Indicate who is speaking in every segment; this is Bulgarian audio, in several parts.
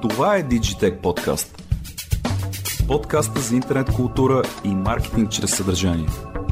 Speaker 1: Това е Digitech Podcast. Подкаста за интернет култура и маркетинг чрез съдържание.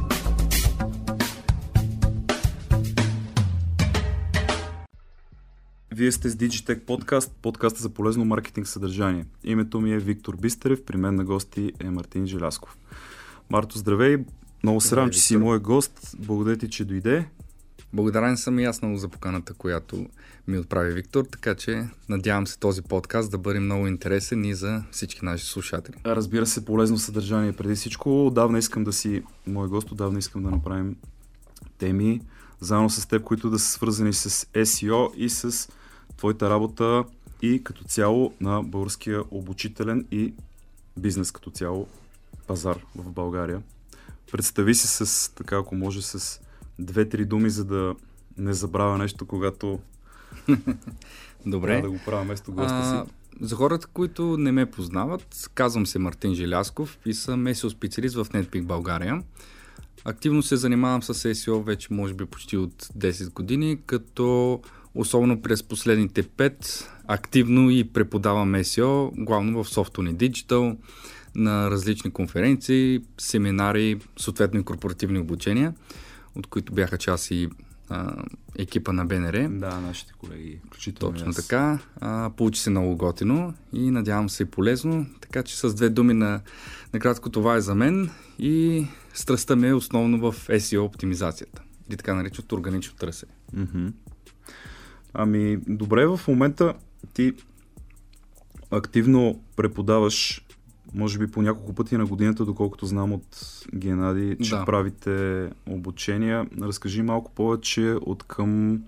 Speaker 1: Вие сте с Digitech Podcast, подкаста за полезно маркетинг съдържание. Името ми е Виктор Бистерев, при мен на гости е Мартин Желясков. Марто, здравей! Много се радвам, че си мой гост. Благодаря ти, че дойде.
Speaker 2: Благодарен съм и аз много за поканата, която ми отправи Виктор, така че надявам се този подкаст да бъде много интересен и за всички наши слушатели.
Speaker 1: Разбира се, полезно съдържание преди всичко. Отдавна искам да си мой гост, отдавна искам да направим теми заедно с теб, които да са свързани с SEO и с твоята работа и като цяло на българския обучителен и бизнес като цяло пазар в България. Представи се с, така ако може, с 2-3 думи, за да не забравя нещо, когато
Speaker 2: Добре.
Speaker 1: трябва да го правя вместо госта си.
Speaker 2: За хората, които не ме познават, казвам се Мартин Желясков и съм SEO специалист в NetPeak България. Активно се занимавам с SEO вече може би почти от 10 години, като особено през последните 5 активно и преподавам SEO, главно в Software Digital, на различни конференции, семинари, съответно и корпоративни обучения, от които бяха част и екипа на БНР.
Speaker 1: Да, нашите колеги.
Speaker 2: Точно така. Получи се много готино и надявам се полезно. Така че с 2 думи на кратко това е за мен и страстта ми е основно в SEO оптимизацията. Или така наричат органично търсене.
Speaker 1: Mm-hmm. Ами, добре, в момента ти активно преподаваш, може би по няколко пъти на годината, доколкото знам от Геннади, че правите обучения. Разкажи малко повече от към,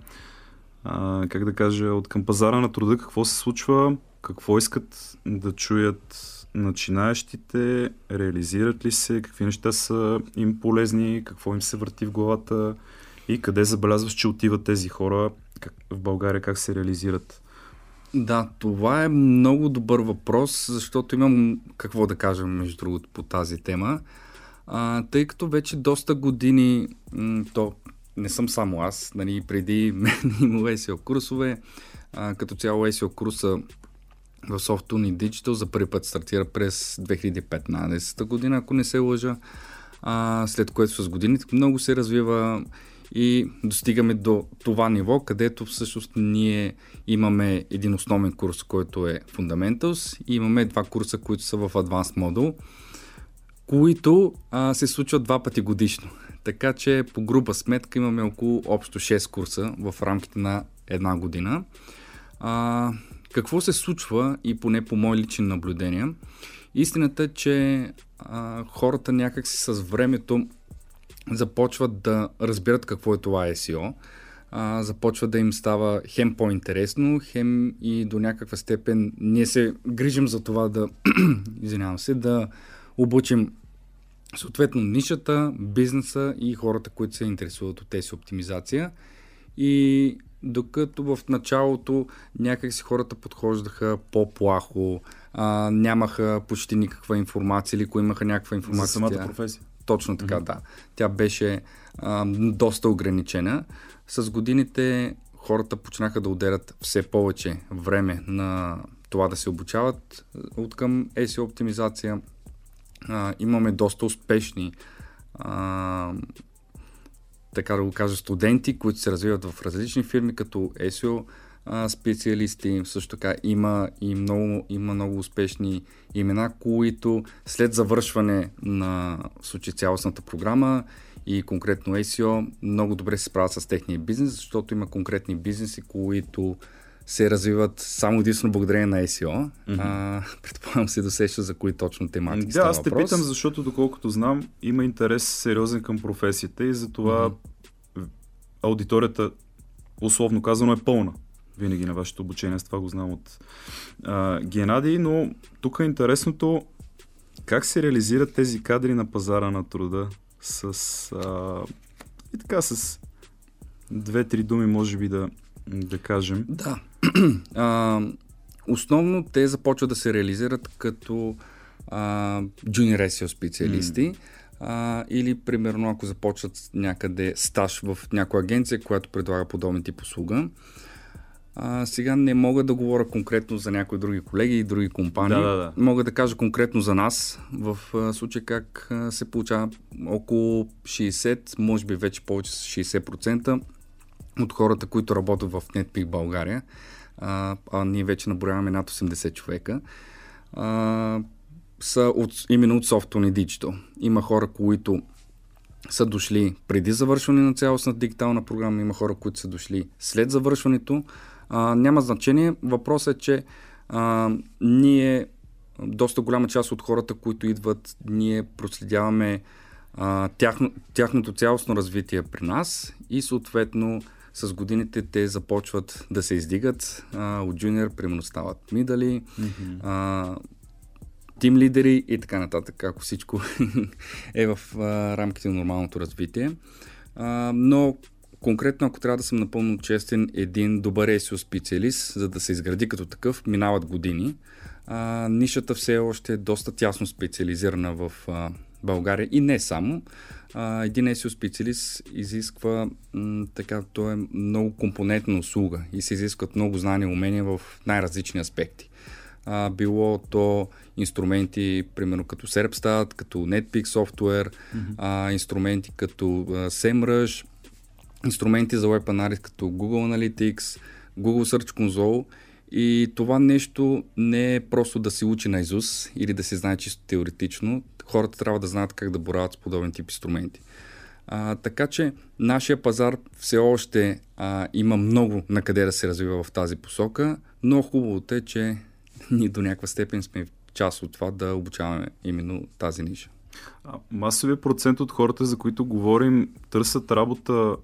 Speaker 1: от към пазара на труда, какво се случва, какво искат да чуят начинаещите, реализират ли се, какви неща са им полезни, какво им се върти в главата и къде забелязваш, че отиват тези хора в България, как се реализират?
Speaker 2: Да, това е много добър въпрос, защото имам какво да кажа между другото по тази тема. Тъй като вече доста години, то не съм само аз, нали, преди мен имало SEO курсове, като цяло SEO курса в Software Digital за първи път стартира през 2015 година, ако не се лъжа, след което с годините много се развива и достигаме до това ниво, където всъщност ние имаме един основен курс, който е Fundamentals и имаме 2 курса, които са в Advanced Module, които се случват 2 пъти годишно. Така че по груба сметка имаме около общо 6 курса в рамките на 1 година. Какво се случва и поне по мои лични наблюдения? Истината е, че хората някакси с времето започват да разбират какво е това SEO, започва да им става хем по-интересно, хем и до някаква степен ние се грижим за това да да обучим съответно нишата, бизнеса и хората, които се интересуват от тези оптимизация. И докато в началото някак си хората подхождаха по-плахо, нямаха почти никаква информация или ако имаха някаква информация.
Speaker 1: За самата професия.
Speaker 2: Точно така, да. Тя беше доста ограничена. С годините хората почнаха да отделят все повече време на това да се обучават от към SEO оптимизация. Имаме доста успешни така да го кажа, студенти, които се развиват в различни фирми, като SEO специалисти. Също така има много успешни имена, които след завършване на цялостната програма и конкретно SEO много добре се справят с техния бизнес, защото има конкретни бизнеси, които се развиват само единствено благодарение на SEO. Предполагам се досеща за кои точно тематики става въпрос.
Speaker 1: Да, аз те питам, защото доколкото знам, има интерес сериозен към професията и затова аудиторията, условно казано, е пълна. Винаги на вашето обучение, с това го знам от Геннади, но тук е интересното как се реализират тези кадри на пазара на труда с 2-3 думи, може би да кажем.
Speaker 2: Да. Основно те започват да се реализират като junior SEO специалисти или примерно ако започват някъде стаж в някоя агенция, която предлага подобен тип услуга. Сега не мога да говоря конкретно за някои други колеги и други компании.
Speaker 1: Да.
Speaker 2: Мога да кажа конкретно за нас. В случай как се получава около 60, може би вече повече с 60% от хората, които работят в NetPeak България, ние вече наброяваме над 80 човека, са именно от Softone Digital. Има хора, които са дошли преди завършване на цялостна дигитална програма, има хора, които са дошли след завършването. Няма значение. Въпросът е, че ние, доста голяма част от хората, които идват, ние проследяваме тяхното цялостно развитие при нас и съответно с годините те започват да се издигат. От джуниор, примерно, стават мидали, тим лидери и така нататък, ако всичко е в рамките на нормалното развитие. Но конкретно, ако трябва да съм напълно честен, един добър SEO специалист, за да се изгради като такъв, минават години. Нишата все още е доста тясно специализирана в България и не само. Един SEO специалист изисква той е много компонентна услуга и се изискват много знания и умения в най-различни аспекти. Било то инструменти, примерно като Serpstat, като NetPeak Software, инструменти като SEMrush, инструменти за web анализ като Google Analytics, Google Search Console, и това нещо не е просто да се учи наизуст или да се знае чисто теоретично. Хората трябва да знаят как да борават с подобен тип инструменти. Така че нашия пазар все още има много на къде да се развива в тази посока, но хубавото е, че ние до някаква степен сме част от това да обучаваме именно тази ниша.
Speaker 1: Масовия процент от хората, за които говорим, търсят работа,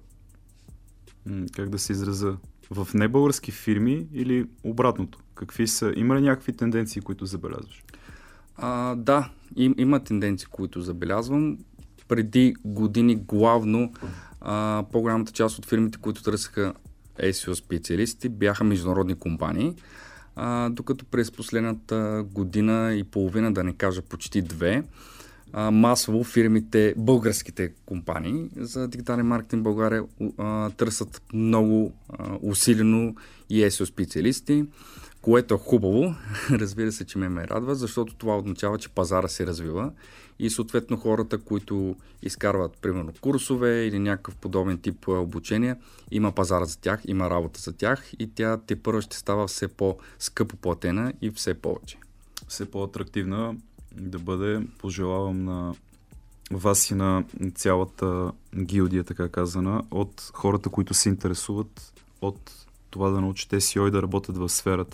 Speaker 1: как да се изразя, в небългарски фирми или обратното? Какви са? Има ли някакви тенденции, които забелязваш?
Speaker 2: Да, има тенденции, които забелязвам. Преди години главно по-голямата част от фирмите, които търсеха SEO специалисти, бяха международни компании, докато през последната година и половина, да не кажа почти 2, масово фирмите, българските компании за дигитален маркетинг в България търсят много усилено и SEO специалисти, което е хубаво. Разбира се, че ме радва, защото това означава, че пазара се развива и съответно хората, които изкарват примерно курсове или някакъв подобен тип обучение, има пазара за тях, има работа за тях и тя тепърва ще става все по-скъпо платена и все повече.
Speaker 1: Все по-атрактивна да бъде. Пожелавам на вас и на цялата гилдия, така казана, от хората, които се интересуват от това да научат SEO и да работят в сферата.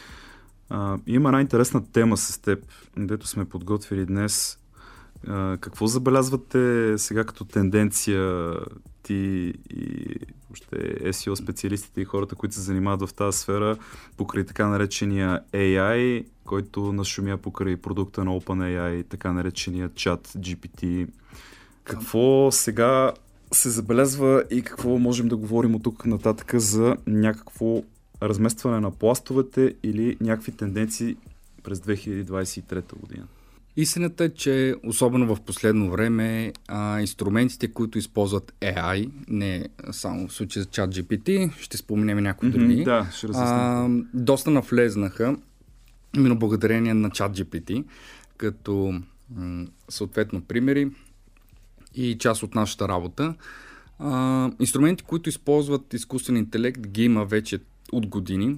Speaker 1: Има една интересна тема с теб, дето сме подготвили днес. Какво забелязвате сега като тенденция ти и въобще SEO специалистите и хората, които се занимават в тази сфера, покрай така наречения AI, който нашумя покрай продукта на OpenAI, така наречения чат GPT. Какво сега се забелязва и какво можем да говорим от тук нататък за някакво разместване на пластовете или някакви тенденции през 2023 година?
Speaker 2: Истината е, че особено в последно време инструментите, които използват AI, не само в случай за ChatGPT, ще споменем някои други,
Speaker 1: да, ще разясним.
Speaker 2: Доста навлезнаха именно благодарение на ChatGPT, като съответно примери и част от нашата работа. Инструменти, които използват изкуствен интелект, ги има вече от години,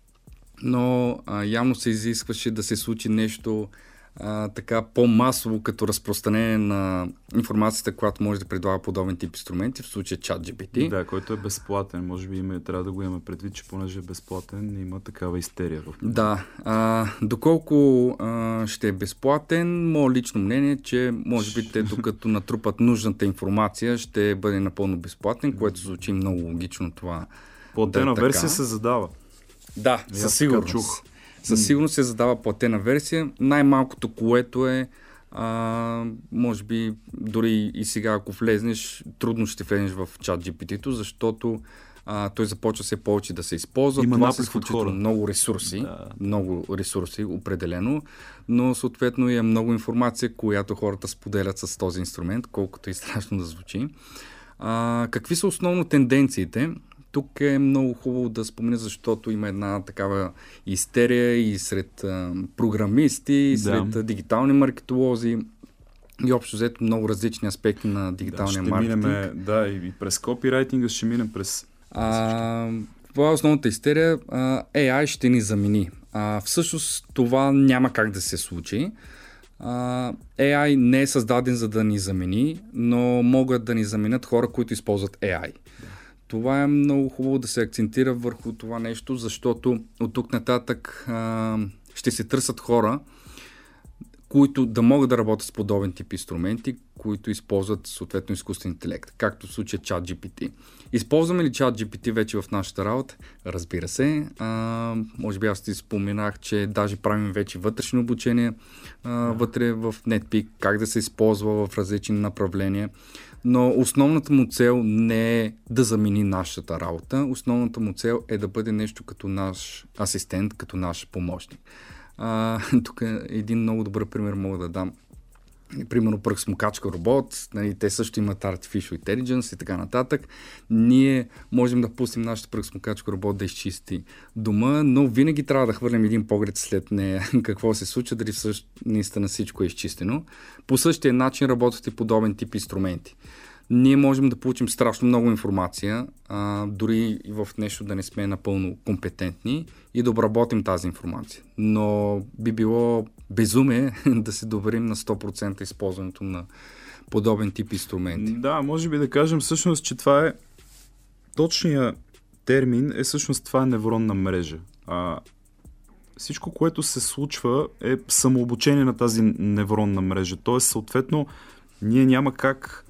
Speaker 2: но явно се изискваше да се случи нещо така по-масово като разпространение на информацията, която може да предлага подобен тип инструменти, в случая ChatGPT.
Speaker 1: Да, който е безплатен. Може би трябва да го имаме предвид, че понеже е безплатен, има такава истерия.
Speaker 2: Да. Доколко ще е безплатен, мое лично мнение, че може би те докато натрупат нужната информация, ще бъде напълно безплатен, което звучи много логично това.
Speaker 1: Платена версия се задава.
Speaker 2: Да, със сигурност. Със сигурност се задава платена версия. Най-малкото, което е, може би, дори и сега, ако влезнеш, трудно ще влезнеш в ChatGPT-то, защото той започва все повече да се използва. Това са изключително много ресурси. Да. Много ресурси, определено. Но съответно е много информация, която хората споделят с този инструмент, колкото и страшно да звучи. Какви са основно тенденциите? тук е много хубаво да спомня, защото има една такава истерия и сред програмисти, и сред дигитални маркетолози и общо взето много различни аспекти на дигиталния маркетинг.
Speaker 1: И през копирайтинга ще минем през...
Speaker 2: Това е основната истерия. AI ще ни замени. Всъщност това няма как да се случи. AI не е създаден за да ни замени, но могат да ни заменят хора, които използват AI. Това е много хубаво да се акцентира върху това нещо, защото от тук нататък ще се търсят хора, които да могат да работят с подобен тип инструменти, които използват съответно изкуствен интелект, както в случая ChatGPT. Използваме ли ChatGPT вече в нашата работа? Разбира се. Може би аз ти споменах, че даже правим вече вътрешно обучение вътре в NetPeak, как да се използва в различни направления. Но основната му цел не е да замени нашата работа. Основната му цел е да бъде нещо като наш асистент, като наш помощник. Тук един много добър пример мога да дам. Примерно пръхсмокачка робот, нали, те също имат Artificial Intelligence и така нататък. Ние можем да пустим нашата пръхсмокачка робот да изчисти дома, но винаги трябва да хвърлим един поглед след нея какво се случва, дали наистина всичко е изчистено. По същия начин работят и подобен тип инструменти. Ние можем да получим страшно много информация, дори и в нещо да не сме напълно компетентни и да обработим тази информация. Но би било безумие да се доверим на 100% използването на подобен тип инструменти.
Speaker 1: Да, може би да кажем всъщност, че това е точният термин всъщност това е невронна мрежа. Всичко, което се случва е самообучение на тази невронна мрежа. Тоест, съответно, ние няма как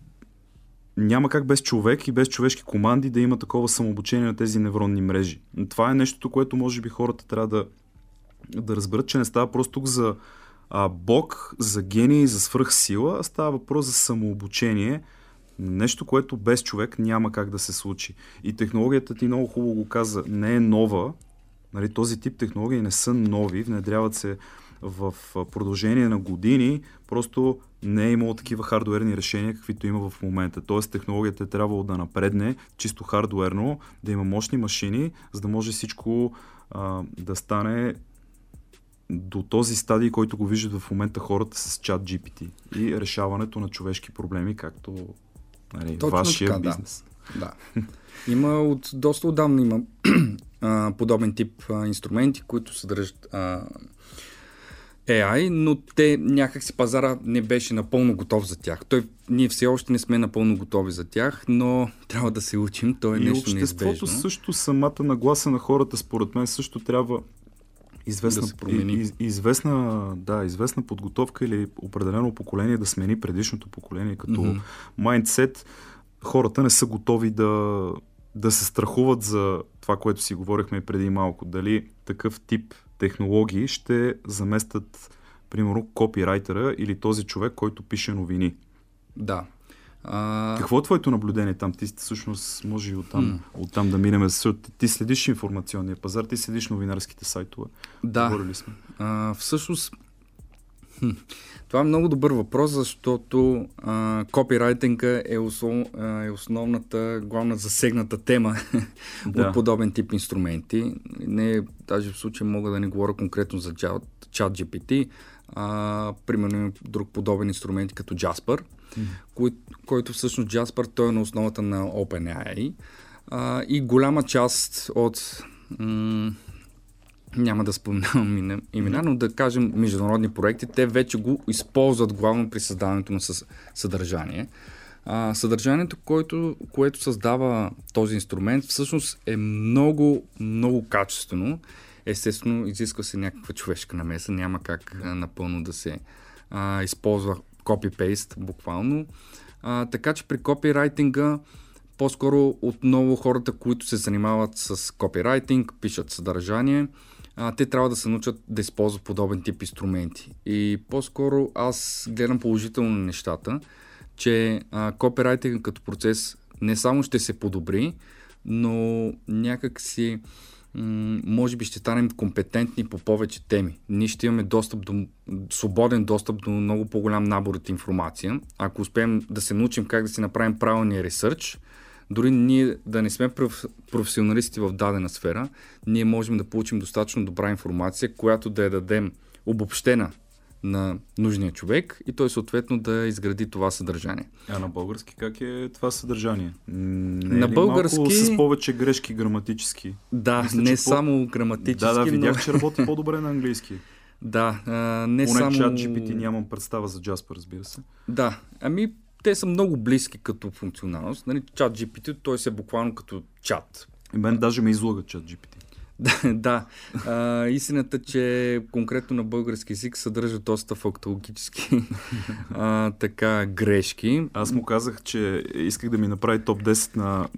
Speaker 1: без човек и без човешки команди да има такова самообучение на тези невронни мрежи. Това е нещото, което може би хората трябва да разберат, че не става просто тук за бог, за гений, за свръхсила, а става въпрос за самообучение. Нещо, което без човек няма как да се случи. И технологията ти много хубаво го каза, не е нова. Нали, този тип технологии не са нови, внедряват се в продължение на години, просто не е имало такива хардуерни решения, каквито има в момента. Тоест технологията е трябвало да напредне чисто хардуерно, да има мощни машини, за да може всичко да стане до този стадий, който го виждат в момента хората с ChatGPT и решаването на човешки проблеми, както вашия
Speaker 2: така,
Speaker 1: бизнес.
Speaker 2: Да. Има доста отдавна има подобен тип инструменти, които съдържат AI, но те някакси пазара не беше напълно готов за тях. Ние все още не сме напълно готови за тях, но трябва да се учим. То е нещо неизбежно. И обществото
Speaker 1: също, самата нагласа на хората, според мен, също трябва известна подготовка или определено поколение да смени предишното поколение. Като майндсет, хората не са готови да се страхуват за това, което си говорихме и преди малко. Дали такъв тип технологии ще заместят, примерно, копирайтера или този човек, който пише новини.
Speaker 2: Да.
Speaker 1: Какво е твоето наблюдение там? Ти всъщност може и оттам да минем. Ти следиш информационния пазар, ти следиш новинарските сайтове.
Speaker 2: Да.
Speaker 1: Говорили сме.
Speaker 2: Всъщност това е много добър въпрос, защото копирайтинга е основната, главна засегната тема от подобен тип инструменти. Даже в случай мога да не говоря конкретно за ChatGPT, примерно друг подобен инструмент като Jasper, който всъщност Jasper той е на основата на OpenAI и голяма част от няма да споменавам имена, но да кажем международни проекти, те вече го използват главно при създаването на съдържание. Съдържанието, което създава този инструмент, всъщност е много, много качествено. Естествено, изисква се някаква човешка намеса, няма как напълно да се използва копи-пейст буквално. Така че при копирайтинга по-скоро отново хората, които се занимават с копирайтинг, пишат съдържание, те трябва да се научат да използват подобен тип инструменти. И по-скоро аз гледам положително на нещата, че копирайтинг като процес не само ще се подобри, но някак си може би ще станем компетентни по повече теми. Ние ще имаме свободен достъп до много по-голям набор от информация. Ако успеем да се научим как да си направим правилния ресърч, дори ние да не сме професионалисти в дадена сфера, ние можем да получим достатъчно добра информация, която да я дадем обобщена на нужния човек и той съответно да изгради това съдържание.
Speaker 1: А на български как е това съдържание?
Speaker 2: На български...
Speaker 1: Малко с повече грешки граматически?
Speaker 2: Да,
Speaker 1: Мисля,
Speaker 2: не само граматически,
Speaker 1: Да, видях, че работи по-добре на английски.
Speaker 2: Да, не
Speaker 1: поне
Speaker 2: само...
Speaker 1: чат GPT нямам представа за Jasper, разбира се.
Speaker 2: Да, те са много близки като функционалност. Нали, чат GPT, той е буквално като чат.
Speaker 1: И мен даже ме излага чат GPT.
Speaker 2: Да. Истината, че конкретно на български език съдържа доста фактологически грешки.
Speaker 1: Аз му казах, че исках да ми направи топ 10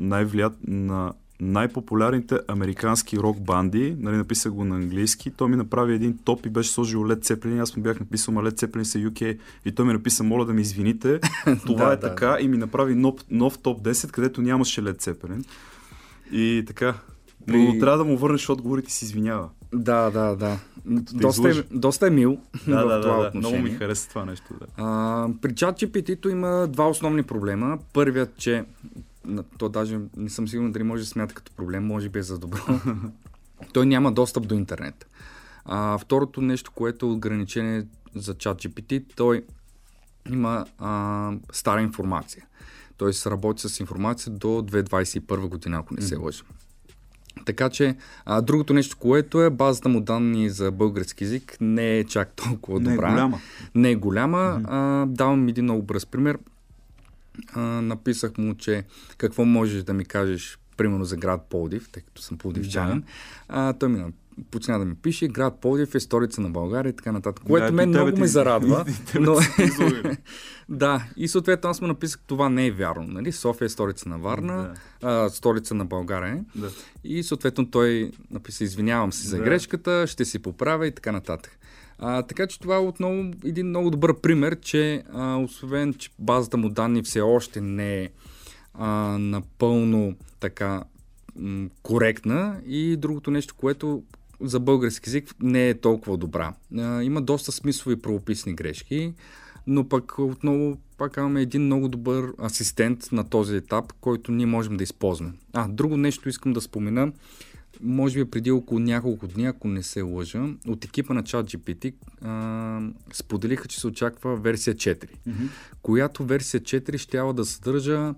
Speaker 1: на най-популярните американски рок банди. Нали, написах го на английски. Той ми направи един топ и беше сложил Led Zeppelin. Аз му бях написал, Led Zeppelin са UK. И той ми написа, моля да ми извините. Това е така. И ми направи нов топ 10, където нямаше Led Zeppelin. И така. Но трябва да му върнеш отговорите и си извинява.
Speaker 2: Да. Доста е мил в това отношение.
Speaker 1: Много ми хареса това нещо. Да.
Speaker 2: При ChatGPT-то има два основни проблема. Първият, че то даже не съм сигурен дали може да смята като проблем, може би е за добро. Той няма достъп до интернет. Второто нещо, което е ограничение за ChatGPT, той има стара информация. Той се работи с информация до 2021 година, ако не се лъжа. Така че, другото нещо, което е базата му данни за български език не е чак толкова добра. Не е голяма. Давам един много бърз пример. Написах му, че какво можеш да ми кажеш, примерно за град Пловдив, тъй като съм пловдивчанин. Той ми почина да ми пише, град Пловдив е столица на България и така нататък, което мен много ме зарадва. Но... Да, и съответно аз му написах, това не е вярно. Нали? София е столица на Варна, столица на България. Да. И съответно той написа, извинявам се за грешката, ще си поправя и така нататък. Така че това е отново един много добър пример, че освен, че базата му данни все още не е напълно така коректна, и другото нещо, което за български език не е толкова добра. Има доста смислови правописни грешки, но пък отново пак имаме един много добър асистент на този етап, който ние можем да използваме. Друго нещо искам да спомена. Може би преди около няколко дни, ако не се лъжа, от екипа на ChatGPT споделиха, че се очаква версия 4, която версия 4 щяла да съдържа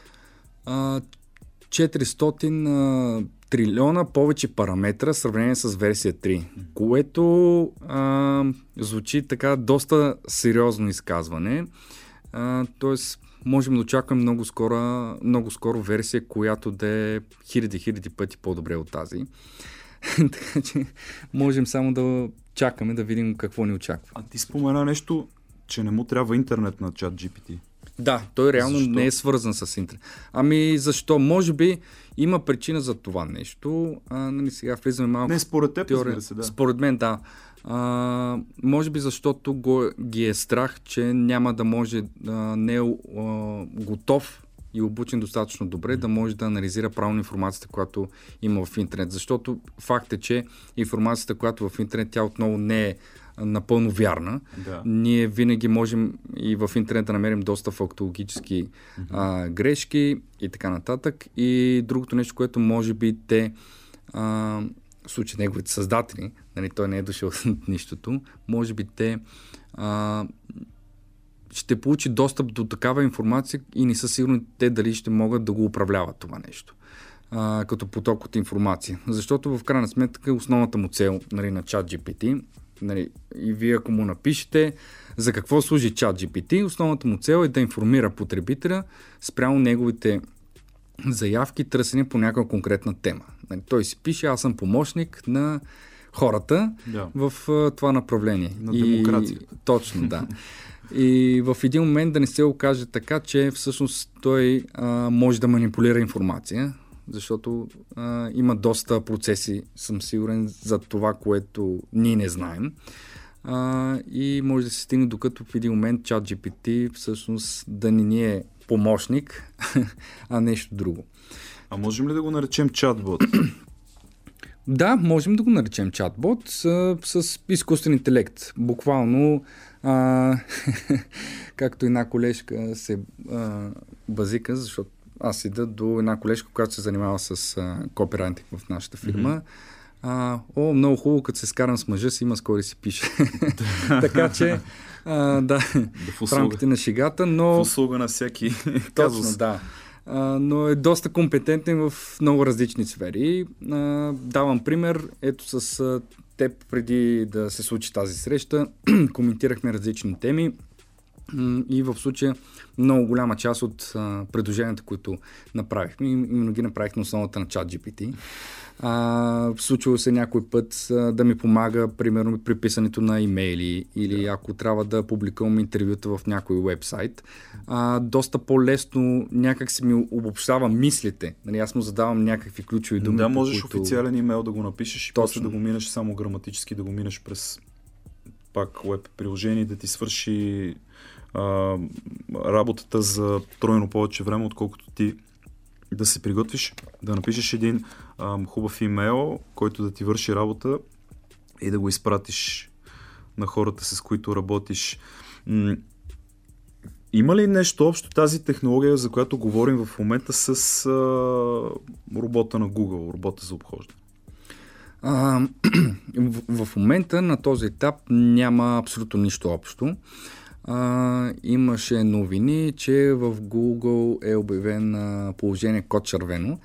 Speaker 2: 400 трилиона повече параметра в сравнение с версия 3, което звучи така доста сериозно изказване. Тоест, можем да очакваме много скоро версия, която да е хиляди пъти по-добре от тази. Така че можем само да чакаме да видим какво ни очаква.
Speaker 1: Ти спомена нещо, че не му трябва интернет на ChatGPT.
Speaker 2: Да, той реално не е свързан с интернет. Защо? Може би има причина за това нещо. Сега влизаме малко...
Speaker 1: Не, според теб, разбира се, да.
Speaker 2: Според мен, да. Може би защото ги е страх, че няма да може, не е готов и обучен достатъчно добре да може да анализира правилно информацията, която има в интернет. Защото факт е, че информацията, която в интернет, тя отново не е напълно вярна. Да. Ние винаги можем и в интернет да намерим доста фактологически грешки и така нататък. И другото нещо, което може би те, в случай неговите създатели, нали, той не е дошъл от нищото, може би те ще получи достъп до такава информация и не са сигурни те дали ще могат да го управляват това нещо. Като поток от информация. Защото в крайна сметка основната му цел, нали, на ChatGPT, нали, и вие ако му напишете за какво служи ChatGPT, основната му цел е да информира потребителя спрямо неговите заявки, търсени по някаква конкретна тема. Нали, той си пише, аз съм помощник на хората в това направление.
Speaker 1: На демокрацията.
Speaker 2: Точно, да. И в един момент да не се окаже така, че всъщност той може да манипулира информация, защото има доста процеси, съм сигурен, за това, което ние не знаем. И може да се стигне докато в един момент ChatGPT всъщност да не ни е помощник, а нещо друго.
Speaker 1: А можем ли да го наречем чатбот?
Speaker 2: Да, можем да го наречем чатбот с изкуствен интелект. Буквално, както една колежка се базика, защото аз ида до една колежка, която се занимава с копирайтинг в нашата фирма. Много хубаво, като се скарам с мъжа си, има с кой да си пише. Така че, да, в рамките на шегата, но...
Speaker 1: В услуга на всеки казус.
Speaker 2: Да. Но е доста компетентен в много различни сфери. Давам пример, ето с теб преди да се случи тази среща, коментирахме различни теми и в случая много голяма част от предложенията, които направихме, именно ги направих на основата на ChatGPT. Случило се някой път да ми помага, примерно, при писането на имейли или ако трябва да публикувам интервюта в някой уебсайт. Доста по-лесно някак си ми обобщава мислите. Нали, аз му задавам някакви ключови думи.
Speaker 1: Да, можеш официален имейл да го напишеш и после да го минеш само граматически, да го минеш през пак веб приложение, да ти свърши работата за тройно повече време, отколкото ти да се приготвиш, да напишеш един хубав имейл, който да ти върши работа и да го изпратиш на хората, с които работиш. Има ли нещо общо тази технология, за която говорим в момента с робота на Google, робота за обхождане?
Speaker 2: В момента на този етап няма абсолютно нищо общо. Имаше новини, че в Google е обявен положение код червено,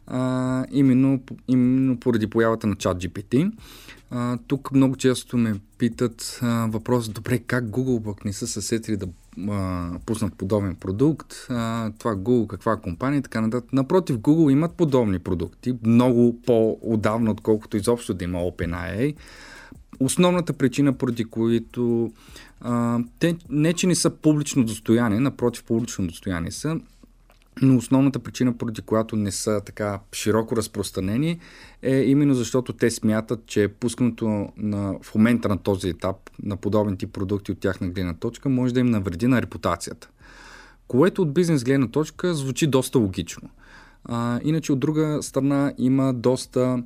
Speaker 2: именно поради появата на ChatGPT. Тук много често ме питат въпрос, добре, как Google пък не са съсетили да пуснат подобен продукт, това Google, каква компания и така нататък. Напротив, Google имат подобни продукти, много по-отдавна, отколкото изобщо да има OpenAI. Основната причина, поради които те не, че не са публично достояние, напротив, публично достояние са, но основната причина, поради която не са така широко разпространени, е именно защото те смятат, че пускането в момента на този етап на подобен тип продукти от тяхна гледна точка може да им навреди на репутацията. Което от бизнес гледна точка звучи доста логично. Иначе от друга страна има доста...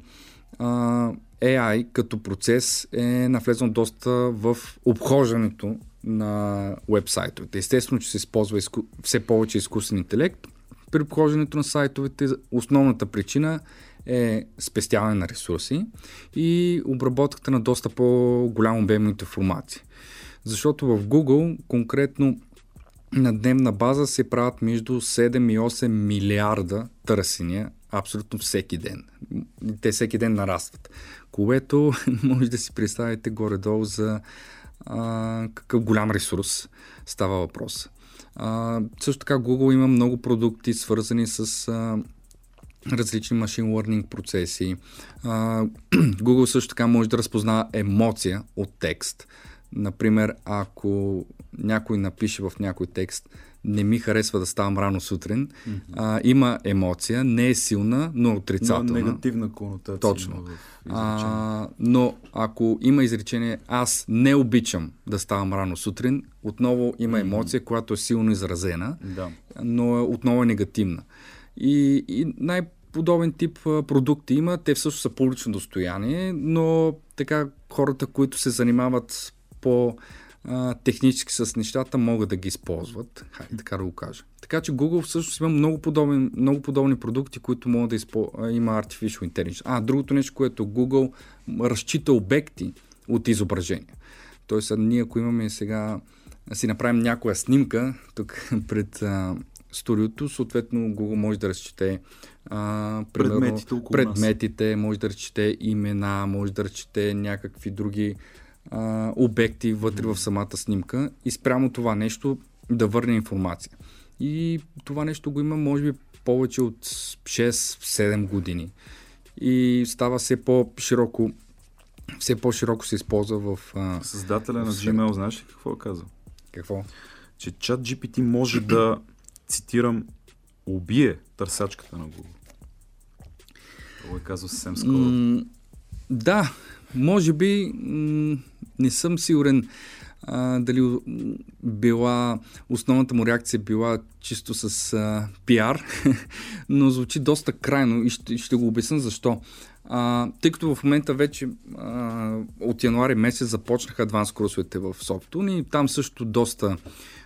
Speaker 2: AI като процес е навлезнал доста в обхождането на уебсайтовете. Естествено, че се използва все повече изкуствен интелект. При обхождането на сайтовете основната причина е спестяване на ресурси и обработката на доста по-голям обем информация. Защото в Google конкретно на дневна база се правят между 7 и 8 милиарда търсения абсолютно всеки ден. Те всеки ден нарастват. Което може да си представите горе-долу за какъв голям ресурс става въпрос. Също така Google има много продукти, свързани с различни machine learning процеси. Google също така може да разпознава емоция от текст. Например, ако някой напише в някой текст не ми харесва да ставам рано сутрин, има емоция, не е силна, но отрицателна.
Speaker 1: Но негативна конотация.
Speaker 2: Точно. Но ако има изречение аз не обичам да ставам рано сутрин, отново има емоция, която е силно изразена, но отново е негативна. И най-подобен тип продукти има, те всъщност са публично достояние, но така хората, които се занимават технически с нещата, могат да ги използват. Хайде така да го кажа. Така че Google всъщност има много подобни продукти, които могат да има Artificial Intelligence. Другото нещо, което Google разчита обекти от изображения. Тоест, ние ако имаме сега си направим някоя снимка тук пред студиото, съответно Google може да разчете предметите, може да разчете имена, може да разчете някакви други обекти вътре в самата снимка и спрямо това нещо да върне информация. И това нещо го има може би повече от 6-7 години. И става все по-широко се използва в...
Speaker 1: Създателя на Gmail, знаеш ли какво каза?
Speaker 2: Какво?
Speaker 1: Че ChatGPT може да, цитирам, убие търсачката на Google. Това е казал съвсем скоро.
Speaker 2: Да, може би не съм сигурен дали била основната му реакция била чисто с пиар, но звучи доста крайно и ще го обясня защо. Тъй като в момента вече от януари месец започнаха адванс курсовете в Софтун и там също доста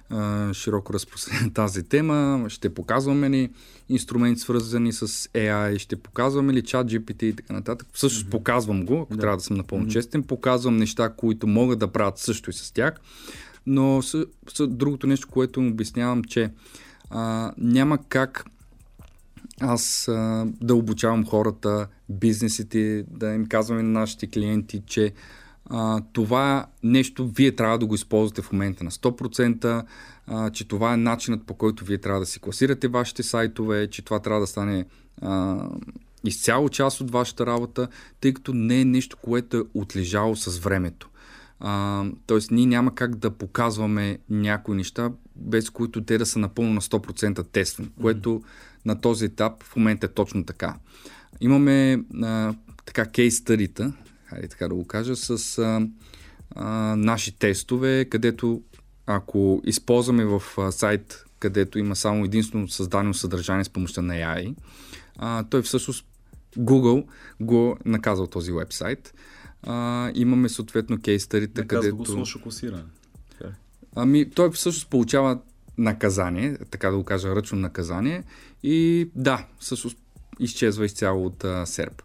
Speaker 2: широко разпространена тази тема. Ще показваме ли инструменти свързани с AI, ще показваме ли ChatGPT и така нататък. Всъщност показвам го, ако трябва да съм напълно честен. Показвам неща, които могат да правят също и с тях. Но другото нещо, което им обяснявам, че няма как аз да обучавам хората, бизнесите, да им казваме на нашите клиенти, че това нещо вие трябва да го използвате в момента на 100%, че това е начинът, по който вие трябва да си класирате вашите сайтове, че това трябва да стане изцяло част от вашата работа, тъй като не е нещо, което е отлежало с времето. Тоест, ние няма как да показваме някои неща, без които те да са напълно на 100% тествани, което на този етап в момента е точно така. Имаме така кейс стъдита, хайде така да го кажа, с наши тестове, където ако използваме в сайт, където има само единствено създадено съдържание с помощта на AI, той всъщност Google го наказал този вебсайт. Имаме съответно кейстърите, където...
Speaker 1: го с лошо класиране.
Speaker 2: Той всъщност получава наказание, така да го кажа, ръчно наказание и да, всъщност изчезва изцяло от SERP.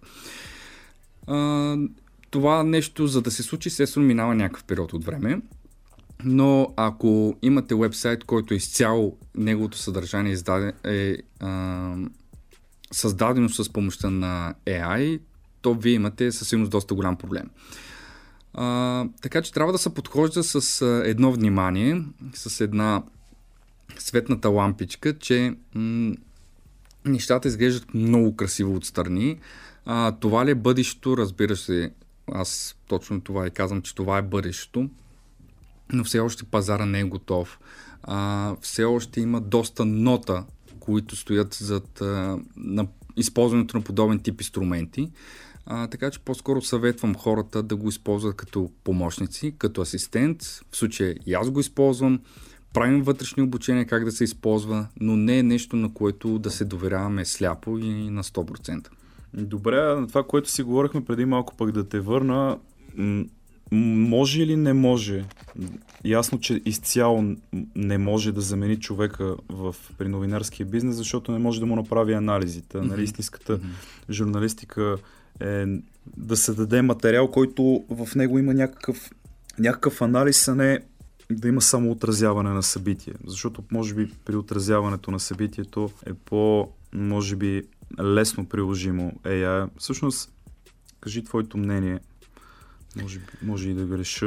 Speaker 2: Това нещо, за да се случи, естествено минава някакъв период от време, но ако имате вебсайт, който изцяло неговото съдържание е създадено с помощта на AI, то вие имате със сигурност доста голям проблем. Така че трябва да се подхожда с едно внимание, с една светната лампичка, че нещата изглеждат много красиво отстрани. Това ли е бъдещето? Разбира се, аз точно това и казвам, че това е бъдещето, но все още пазара не е готов. Все още има доста нота, които стоят зад на използването на подобен тип инструменти. Така че по-скоро съветвам хората да го използват като помощници, като асистент. В случая и аз го използвам. Правим вътрешни обучения как да се използва, но не е нещо, на което да се доверяваме сляпо и на 100%.
Speaker 1: Добре, на това, което си говорихме преди малко, пък да те върна, може или не може? Ясно, че изцяло не може да замени човека при новинарския бизнес, защото не може да му направи анализите. Нали, истинската журналистика е да се даде материал, който в него има някакъв анализ, а не да има само отразяване на събитие. Защото може би при отразяването на събитието е може би лесно приложимо AI. Всъщност, кажи твоето мнение. Може и да греша.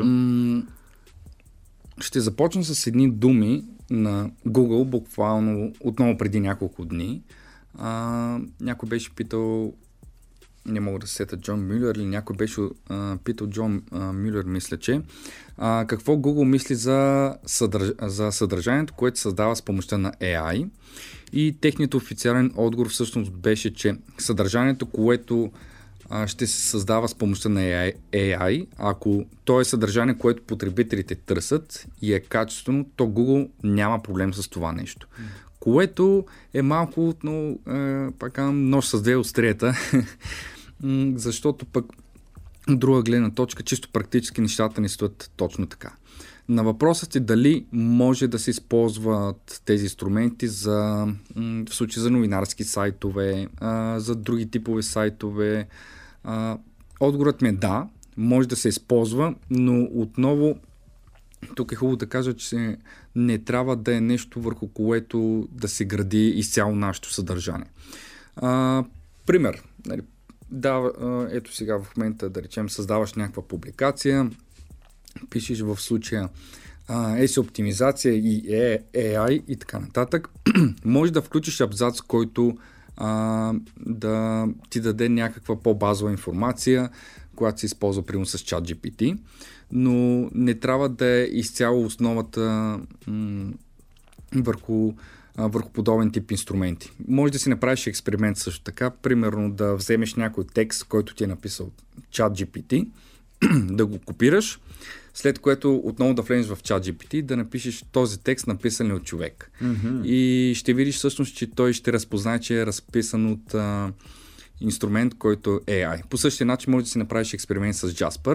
Speaker 2: Ще започна с едни думи на Google, буквално отново преди няколко дни. Някой беше питал, не мога да се сета, Джон Мюлер или някой беше питал Джон Мюлер, мисля, че какво Google мисли за съдържанието, което създава с помощта на AI. И техният официален отговор всъщност беше, че съдържанието, което ще се създава с помощта на AI, ако то е съдържание, което потребителите търсят и е качествено, то Google няма проблем с това нещо. Което е малко, но пак нож с две острията, защото пък от друга гледна точка, чисто практически нещата не стоят точно така. На въпросът е дали може да се използват тези инструменти в случай за новинарски сайтове, за други типове сайтове. Отговорът ми е да, може да се използва, но отново тук е хубаво да кажа, че не трябва да е нещо върху което да се гради изцяло нашето съдържание. Пример. Ето сега в момента, да речем, създаваш някаква публикация, пишеш в случая SEO оптимизация и AI и така нататък. Може да включиш абзац, който да ти даде някаква по-базова информация, която се използва примерно с ChatGPT, но не трябва да е изцяло основата върху подобен тип инструменти. Може да си направиш експеримент също така, примерно да вземеш някой текст, който ти е написал ChatGPT, да го копираш, след което отново да влезеш в ChatGPT, да напишеш този текст, написан от човек. И ще видиш всъщност, че той ще разпознае, че е разписан от инструмент, който е AI. По същия начин може да си направиш експеримент с Jasper.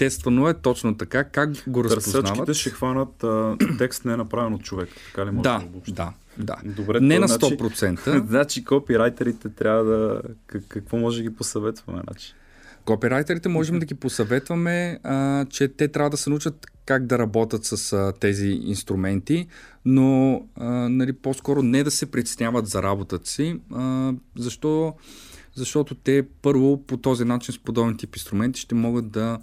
Speaker 2: тествано е точно така. Как го разпознават?
Speaker 1: Търсачките ще хванат текст не е направен от човек. Така ли може да обобщи?
Speaker 2: Да.
Speaker 1: Добре,
Speaker 2: не на 100%.
Speaker 1: Значи копирайтерите трябва да... Какво може да ги посъветваме?
Speaker 2: Копирайтерите можем да ги посъветваме, че те трябва да се научат как да работят с тези инструменти, но по-скоро не да се притесняват за работата си, защото те първо по този начин с подобен тип инструменти ще могат да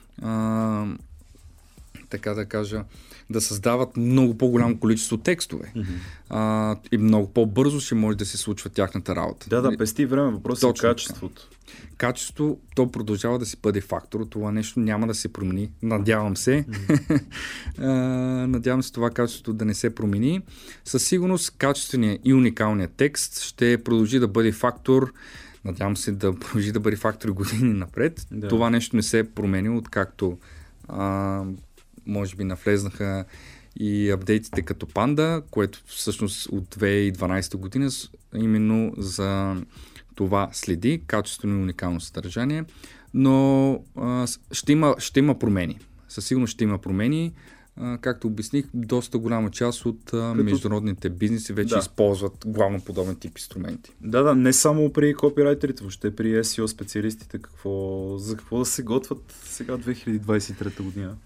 Speaker 2: така да кажа, да създават много по-голямо количество текстове. И много по-бързо ще може да се случва тяхната работа.
Speaker 1: Да, пести време. Въпросът е качеството.
Speaker 2: Качеството, то продължава да си бъде фактор. Това нещо няма да се промени. Надявам се. Надявам се това качество да не се промени. Със сигурност качественият и уникалният текст ще продължи да бъде фактор. Надявам се да продължи да бъде фактор години напред. Да. Това нещо не се е променило, откакто може би навлезнаха и апдейтите като Panda, което всъщност от 2012 година именно за това следи качествено и уникално съдържание, но ще има промени. Със сигурност ще има промени. Както обясних, доста голяма част от международните бизнеси вече използват главно подобен тип инструменти.
Speaker 1: Да, не само при копирайтерите, въобще при SEO специалистите. За какво да се готвят сега 2023 година?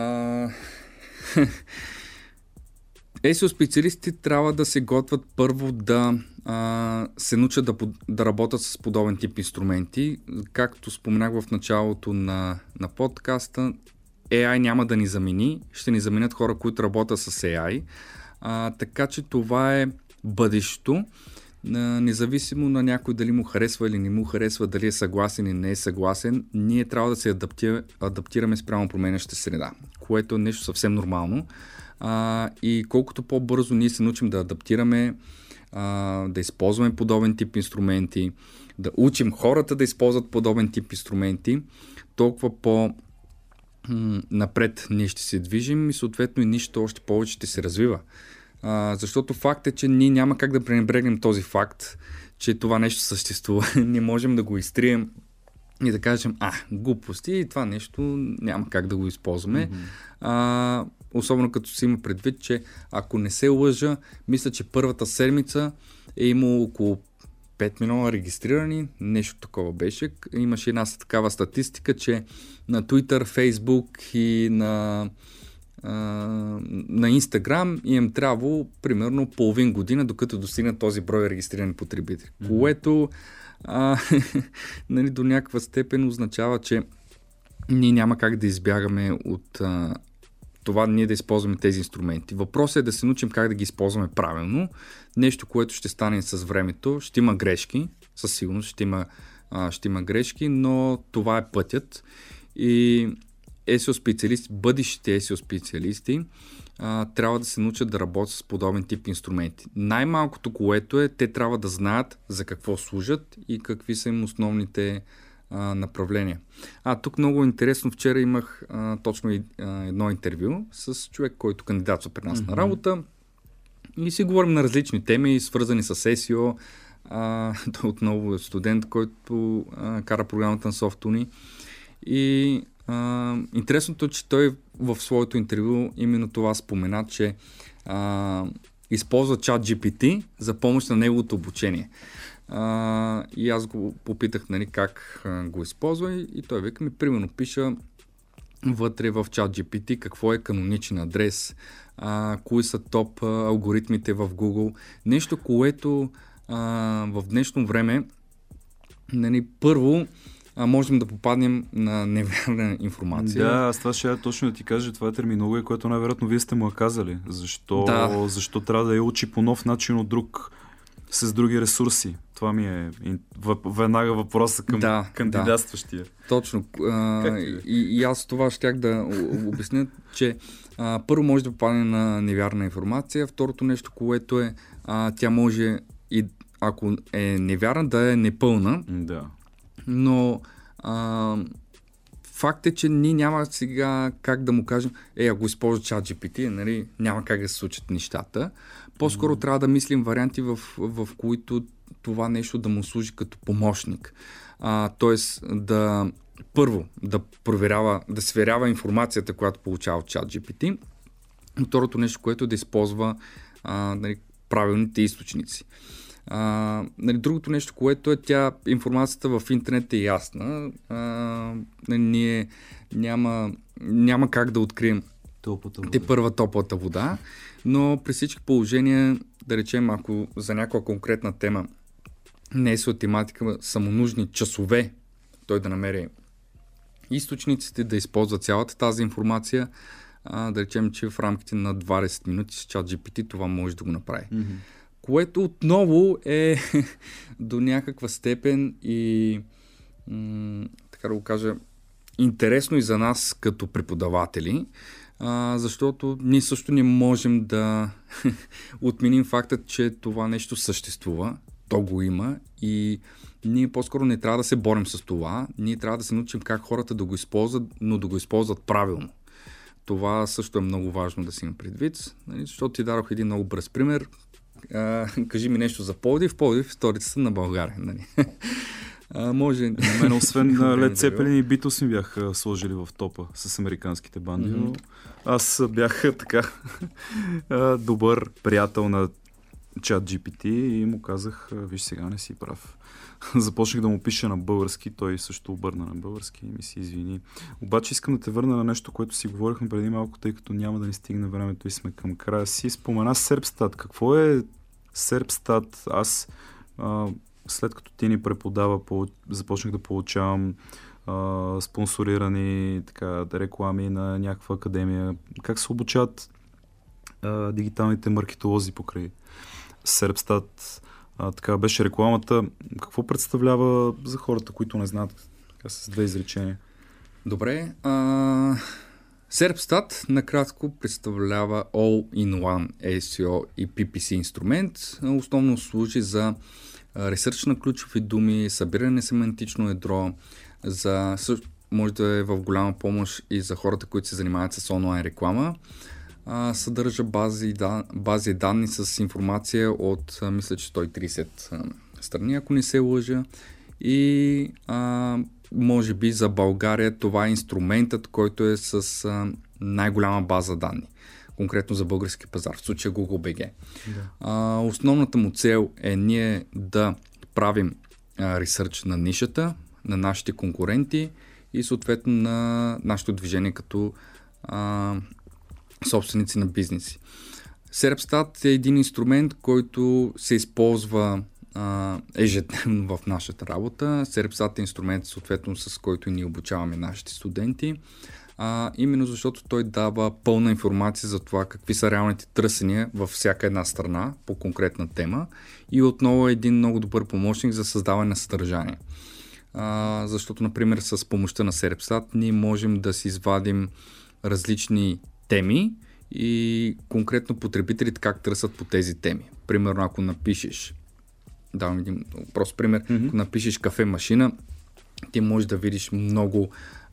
Speaker 2: SEO специалисти трябва да се готвят първо да се научат да работят с подобен тип инструменти. Както споменах в началото на подкаста, AI няма да ни замени, ще ни заменят хора, които работят с AI. Така че това е бъдещето. Независимо на някой дали му харесва или не му харесва, дали е съгласен или не е съгласен, ние трябва да се адаптираме спрямо променяща среда, което е нещо съвсем нормално. И колкото по-бързо ние се научим да адаптираме, да използваме подобен тип инструменти, да учим хората да използват подобен тип инструменти, толкова напред ние ще се движим и съответно и нищо още повече ще се развива. Защото факт е, че ние няма как да пренебрегнем този факт, че това нещо съществува. Не можем да го изтрием и да кажем, глупости и това нещо няма как да го използваме. Особено като се има предвид, че ако не се лъжа, мисля, че първата седмица е имало около 5 милиона регистрирани, нещо такова беше. Имаше една такава статистика, че на Twitter, Facebook и на Instagram им трябвало примерно половин година, докато достигнат този брой регистрирани потребители. Което до някаква степен означава, че ние няма как да избягаме от това ние да използваме тези инструменти. Въпросът е да се научим как да ги използваме правилно. Нещо, което ще стане с времето. Ще има грешки, със сигурност ще има грешки, но това е пътят. И SEO специалисти, бъдещите SEO специалисти трябва да се научат да работят с подобен тип инструменти. Най-малкото, което е, те трябва да знаят за какво служат и какви са им основните направления. Тук много интересно, вчера имах точно едно интервю с човек, който кандидатства при нас на работа и си говорим на различни теми, свързани с SEO. Той отново е студент, който кара програмата на Softuni. И интересното е, че той в своето интервю именно това спомена, че използва ChatGPT за помощ на неговото обучение. И аз го попитах как го използва и той вика примерно пиша вътре в ChatGPT какво е каноничен адрес, кои са топ алгоритмите в Google. Нещо, което в днешно време първо можем да попаднем на невярна информация.
Speaker 1: Да, аз това ще точно да ти кажа, това е терминология, което най-вероятно вие сте му казали. Защо трябва да я учи по нов начин от друг, с други ресурси? Това ми е веднага въпроса към кандидатстващия.
Speaker 2: Да, точно. И аз това щях да обясня, че първо може да попадне на невярна информация, второто нещо, което е тя може и ако е невярна, да е непълна.
Speaker 1: Да.
Speaker 2: Но факт е, че ние няма сега как да му кажем, ако използва ChatGPT, няма как да се случат нещата. По-скоро трябва да мислим варианти, в които това нещо да му служи като помощник. Тоест първо да проверява, да сверява информацията, която получава от ChatGPT. Второто нещо, което е да използва нали, правилните източници. Нали, другото нещо, което е информацията в интернет е ясна. Ние няма как да открием първа топлата вода, но при всички положения, да речем, ако за някаква конкретна тема не е SEO тематика, са му нужни часове той да намери източниците, да използва цялата тази информация, да речем, че в рамките на 20 минути с ChatGPT това може да го направи. Mm-hmm. Което отново е до някаква степен и така да го кажа, интересно и за нас като преподаватели, защото ние също не можем да отменим факта, че това нещо съществува, то го има и ние по-скоро не трябва да се борим с това, ние трябва да се научим как хората да го използват, но да го използват правилно. Това също е много важно да си има предвид, нали, защото ти дадох един много бърз пример. Кажи ми нещо за Пловдив. Пловдив, столицата на България. Нали? Може...
Speaker 1: Мен, освен Led Zeppelin и Beatles ми бях сложили в топа с американските банди, но аз бях така добър приятел на ChatGPT и му казах, виж сега не си прав. Започнах да му пиша на български, той също обърна на български и ми се извини. Обаче искам да те върна на нещо, което си говорихме преди малко, тъй като няма да ни стигне времето и сме към края си. Спомена Серпстат. Какво е Серпстат? Аз след като ти ни преподава, започнах да получавам спонсорирани реклами на някаква академия. Как се обучават дигиталните маркетолози покрай Серпстат? Така беше рекламата. Какво представлява за хората, които не знаят, така с две изречения?
Speaker 2: Добре. Серпстат накратко представлява All-in-One SEO и PPC инструмент. Основно служи за ресърч на ключови думи, събиране на семантично ядро, може да е в голяма помощ и за хората, които се занимават с онлайн реклама. Съдържа бази данни с информация от, мисля, че 130 страни, ако не се лъжа. И може би за България това е инструментът, който е с най-голяма база данни. Конкретно за български пазар, в случая Google.bg. Да. Основната му цел е ние да правим ресърч на нишата, на нашите конкуренти и съответно на нашето движение като собственици на бизнеси. Serpstat е един инструмент, който се използва ежедневно в нашата работа. Serpstat е инструмент, съответно, с който ние обучаваме нашите студенти. Именно защото той дава пълна информация за това какви са реалните търсения във всяка една страна по конкретна тема и отново е един много добър помощник за създаване на съдържание. Защото, например, с помощта на Serpstat ние можем да си извадим различни теми и конкретно потребителите как търсят по тези теми. Примерно, ако напишеш, давам един прост пример, ако напишеш кафе машина, ти можеш да видиш много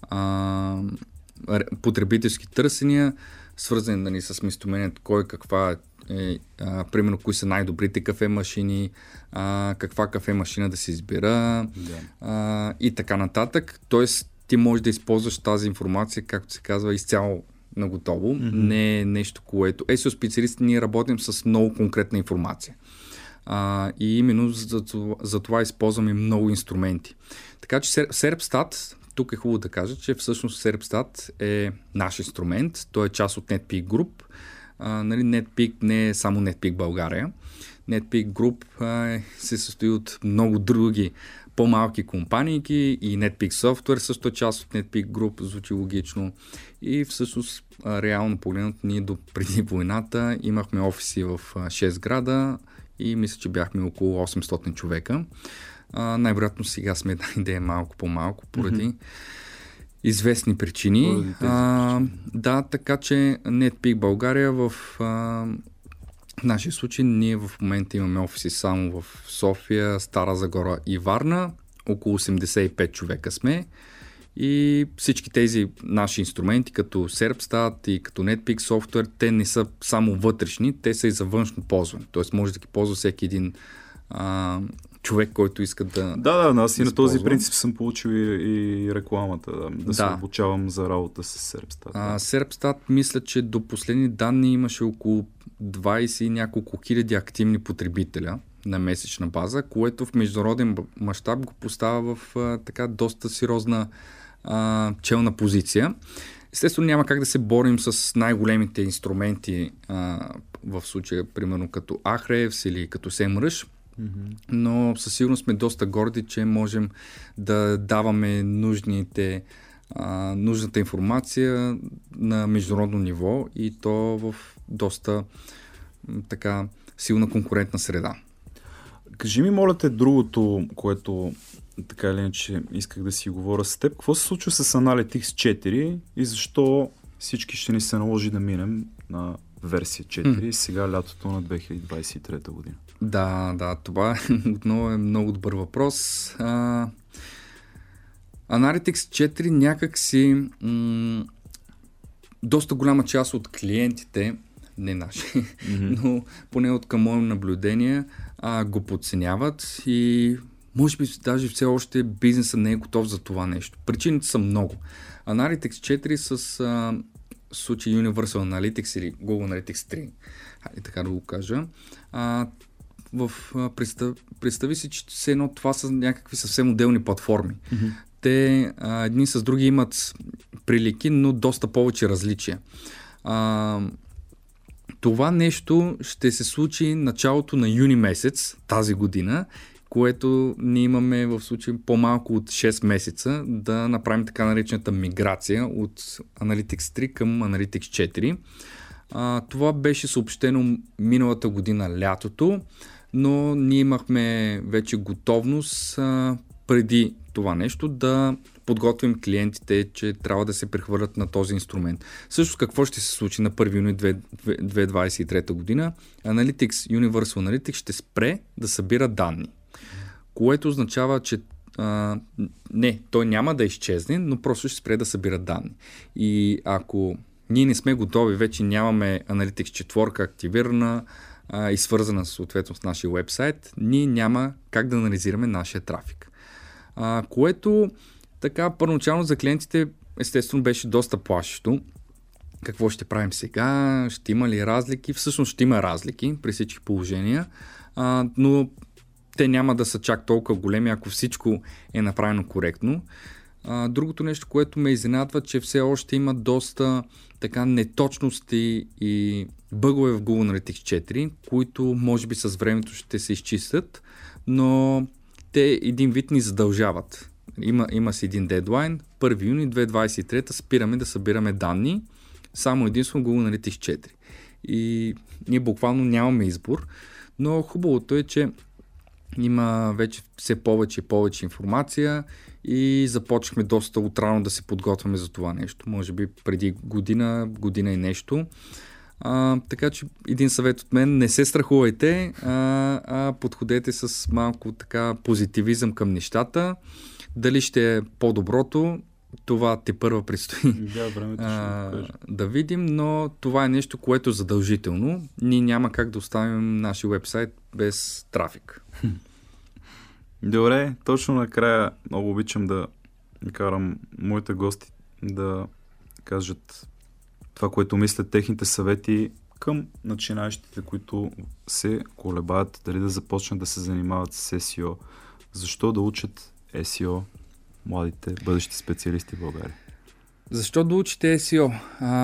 Speaker 2: потребителски търсения, свързани, нали, с местоимението, кой каква примерно, кои са най-добрите кафе машини, каква кафе машина да се избира и така нататък. Тоест, ти можеш да използваш тази информация, както се казва, изцяло наготово. Не е нещо, което... SEO специалисти ние работим с много конкретна информация. И именно за това използваме много инструменти. Така че Serpstat, тук е хубаво да кажа, че всъщност Serpstat е наш инструмент. Той е част от NetPeak Group. Нали, NetPeak не е само NetPeak България. NetPeak Group се състои от много други по-малки компании и NetPeak Software също е част от NetPeak Group, звучи логично. И всъщност реално погледнато ние до преди войната имахме офиси в 6 града и мисля, че бяхме около 800 човека. Най-вероятно сега сме една идея малко по-малко поради известни причини. Да, така че NetPeak България в нашия случай ние в момента имаме офиси само в София, Стара Загора и Варна. Около 85 човека сме. И всички тези наши инструменти, като Serpstat и като NetPeak Software, те не са само вътрешни, те са и за външно ползване. Тоест може да ги ползва всеки един човек, който иска да...
Speaker 1: Да, аз и на този
Speaker 2: използва.
Speaker 1: принцип съм получил и рекламата, да се обучавам за работа с Serpstat.
Speaker 2: Serpstat, мисля, че до последни данни имаше около 20 и няколко хиляди активни потребителя на месечна база, което в международен мащаб го поставя в така доста сериозна челна позиция. Естествено няма как да се борим с най-големите инструменти в случая, примерно като Ahrefs или като SEMrush, но със сигурност сме доста горди, че можем да даваме нужната информация на международно ниво и то в доста така силна конкурентна среда.
Speaker 1: Кажи ми, моля те, другото, което така или иначе исках да си говоря с теб. Какво се случва с Analytics 4 и защо всички ще ни се наложи да минем на версия 4 сега лятото на 2023 година?
Speaker 2: Да, това отново е много добър въпрос. Analytics 4 някак си доста голяма част от клиентите, не наши, но поне от към мое наблюдение, го подценяват и може би даже все още бизнесът не е готов за това нещо. Причините са много. Analytics 4 с случай Universal Analytics или Google Analytics 3, така да го кажа, представи си, че все едно това са някакви съвсем отделни платформи. Те едни с други имат прилики, но доста повече различия. Това нещо ще се случи началото на юни месец тази година, което ние имаме в случай по-малко от 6 месеца да направим така наречената миграция от Analytics 3 към Analytics 4. Това беше съобщено миналата година лятото, но ние имахме вече готовност преди това нещо да подготвим клиентите, че трябва да се прехвърлят на този инструмент. Също какво ще се случи на 1 юни 2023 година? Analytics, Universal Analytics ще спре да събира данни, което означава, че той няма да изчезне, но просто ще спре да събира данни. И ако ние не сме готови, вече нямаме Analytics 4 активирана и свързана съответно с нашия уебсайт, ние няма как да анализираме нашия трафик. Което така първоначално за клиентите естествено беше доста плашещо. Какво ще правим сега? Ще има ли разлики? Всъщност ще има разлики при всички положения, но те няма да са чак толкова големи, ако всичко е направено коректно. Другото нещо, което ме изненадва, че все още има доста така неточности и бъгове в Google Analytics 4, които може би с времето ще се изчистят, но те един вид ни задължават. Има си един дедлайн, 1 юни 2023 спираме да събираме данни, само единствено Google Analytics 4. И ние буквално нямаме избор, но хубавото е, че има вече все повече и повече информация и започнахме доста отрано да се подготвяме за това нещо. Може би преди година и нещо. Така че един съвет от мен: не се страхувайте, подходете с малко така позитивизъм към нещата. Дали ще е по-доброто, това тепърва предстои да видим, но това е нещо, което е задължително. Ние няма как да оставим нашия уебсайт без трафик.
Speaker 1: Добре, точно накрая много обичам да карам моите гости да кажат това, което мислят, техните съвети към начинаещите, които се колебаят дали да започнат да се занимават с SEO. Защо да учат SEO младите бъдещи специалисти в България?
Speaker 2: Защо да учите SEO?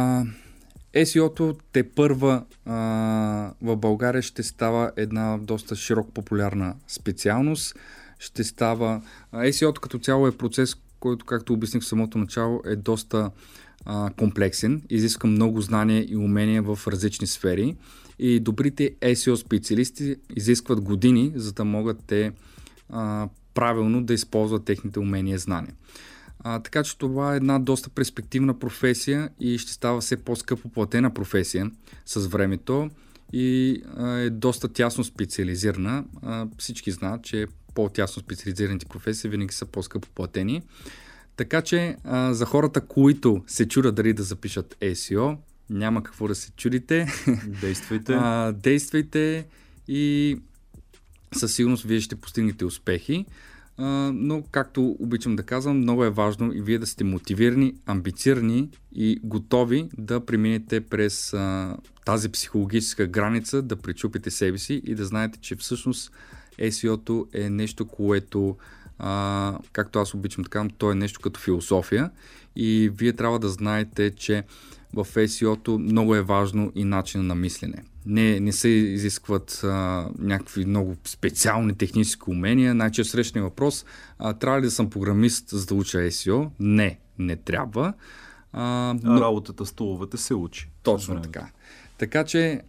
Speaker 2: SEO-то тепърва в България ще става една доста широко популярна специалност. Ще става... SEO-то като цяло е процес, който, както обясних в самото начало, е доста комплексен, изиска много знания и умения в различни сфери и добрите SEO специалисти изискват години, за да могат те правилно да използват техните умения и знания. Така че това е една доста перспективна професия и ще става все по-скъпо платена професия с времето и е доста тясно специализирана. Всички знаят, че по-тясно специализираните професии винаги са по-скъпо платени. Така че за хората, които се чудят дали да запишат SEO, няма какво да се чудите.
Speaker 1: Действайте.
Speaker 2: Действайте и със сигурност вие ще постигнете успехи. Но, както обичам да казвам, много е важно и вие да сте мотивирани, амбицирани и готови да преминете през тази психологическа граница, да пречупите себе си и да знаете, че всъщност SEO-то е нещо, което, както аз обичам да казвам, то е нещо като философия и вие трябва да знаете, че в SEO-то много е важно и начин на мислене. Не се изискват някакви много специални технически умения. Най-често срещания въпрос, трябва ли да съм програмист, за да уча SEO? Не трябва.
Speaker 1: Но работата с туловете се учи.
Speaker 2: Точно така. Така че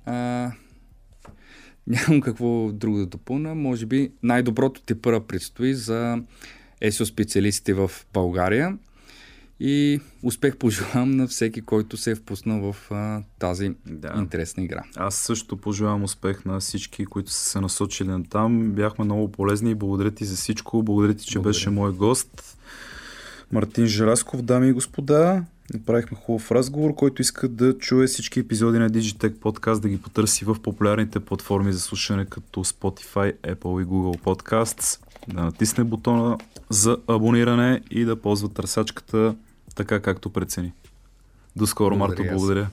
Speaker 2: нямам какво друго да допълня. Може би най-доброто тепърва предстои за SEO специалистите в България. И успех пожелавам на всеки, който се е впуснал в тази интересна игра.
Speaker 1: Аз също пожелавам успех на всички, които са се насочили на там. Бяхме много полезни и благодаря ти за всичко. Благодаря ти, че беше мой гост. Мартин Желязков, дами и господа. Направихме хубав разговор. Който иска да чуе всички епизоди на Digitech Podcast, да ги потърси в популярните платформи за слушане като Spotify, Apple и Google Podcasts. Да натисне бутона за абониране и да ползва търсачката така както прецени. До скоро, Марто, благодаря.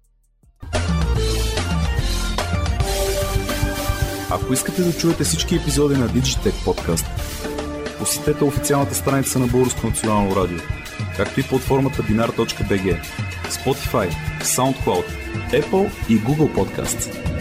Speaker 1: Ако искате да чуете всички епизоди на Digitech Podcast, посетете официалната страница на Българско национално радио, както и платформата binar.bg, Spotify, SoundCloud, Apple и Google Podcasts.